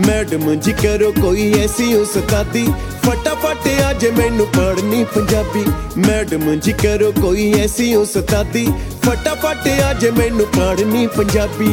Madam जी करो कोई ऐसी उस्तादी, फटाफट आज मैनू पढ़नी पंजाबी। मैडम जी करो कोई ऐसी उस्तादी, फटाफट आज मैनू पढ़नी पंजाबी।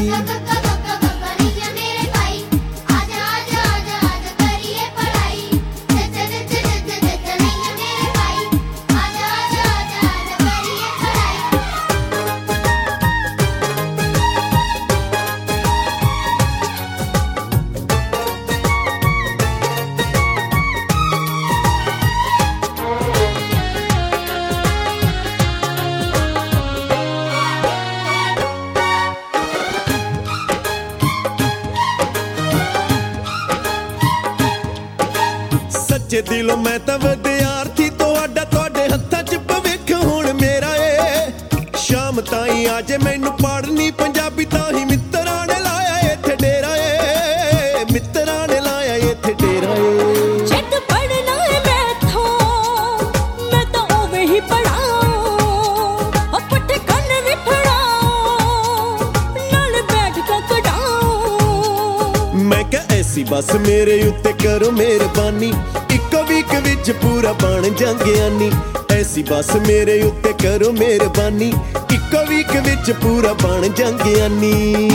सच्चे दिलों मैं तां विद्यार्थी तुहाडा, तुहाडे हत्थां च भविख हुण मेरा ए। शाम ताईं आज मैनू पढ़नी पंजाबी, तां ही मित्तरां ने लाया इत्थे डेरा ए। मित्तरां ने लाया इत्थे डेरा ए। जद पढ़ना है मैथों मैं तां उवें ही पढ़ाऊं, पट्ठे कन्न भी पढ़ाऊं, नाल बैठ के कढाऊं। मैं कहा ऐसी बस मेरे उत्ते करो मेहरबानी, इक्को वीक विच पूरा बन जांगे आनी। ऐसी बस मेरे उत्ते करो मेहरबानी, इक्को वीक विच पूरा बन जांगे आनी।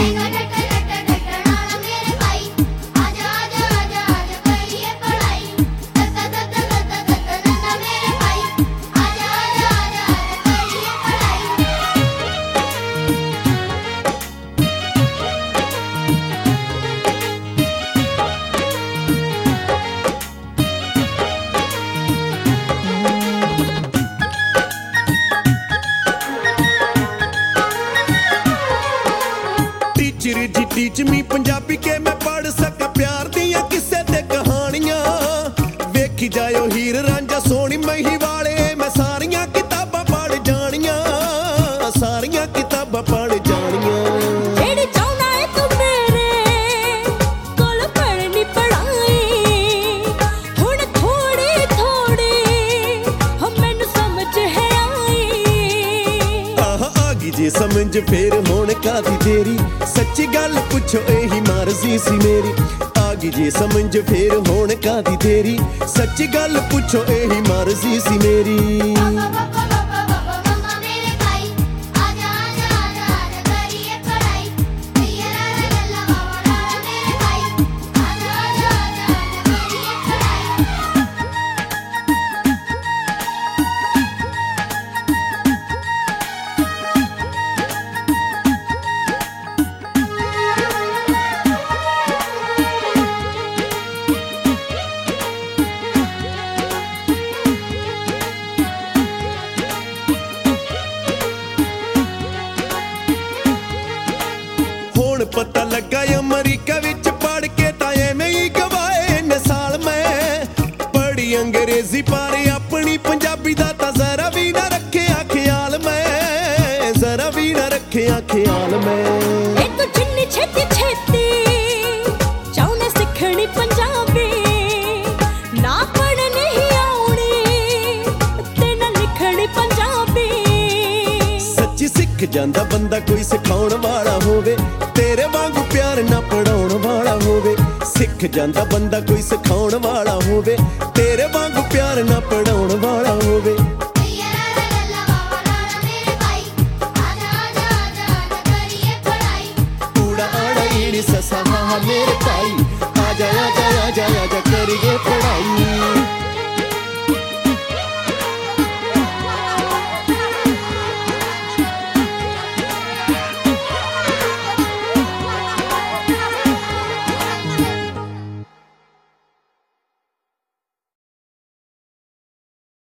Teacher ji teach me Punjabi के मैं पढ़ सका प्यार दियां किस्से ते कहानियां। वेखी जायो हीर रांझा सोहनी मही वाले, मैं सारियां किताबां पढ़ जानियां, सारियां किताबां पढ़ जानियां। जेड़ी चाहना है तू मेरे कोल पढ़नी पढ़ाई, हुण थोड़ी थोड़ी मैनू समझ है आई। आ गई जे समझ फिर होण कादी देरी, सच्ची गल पुछो यही मर्जी सी मेरी। आ गई जे समझ फिर होण कादी देरी, सच्ची गल पुछो यही मर्जी सी मेरी। पता लगा अमरीका विच पढ़ के तां एवें ही गवाए इन्ने साल मैं। पढ़ी अंग्रेजी पर अपनी पंजाबी दा तां जरा भी ना रखेआ ख्याल मैं, जरा भी ना रखेआ ख्याल मैं। तू जिन्नी छेती छेती चाहने सिखनी पंजाबी, ना पढ़नी ही आउणी ते ना लिखनी पंजाबी। सच्ची सिख जांदा बंदा कोई सिखाउण वाला होवे, तेरे वांगू प्यार ना पढ़ाउण वाला होवे। सिख जांदा बंदा कोई सिखाउण वाला होवे, तेरे वांगू प्यार ना पढ़ाउण वाला होवे। ऊड़ा आड़ा ईड़ी ससा हा मेरे भाई, आजा आजा आजा आजा करिए पढ़ाई।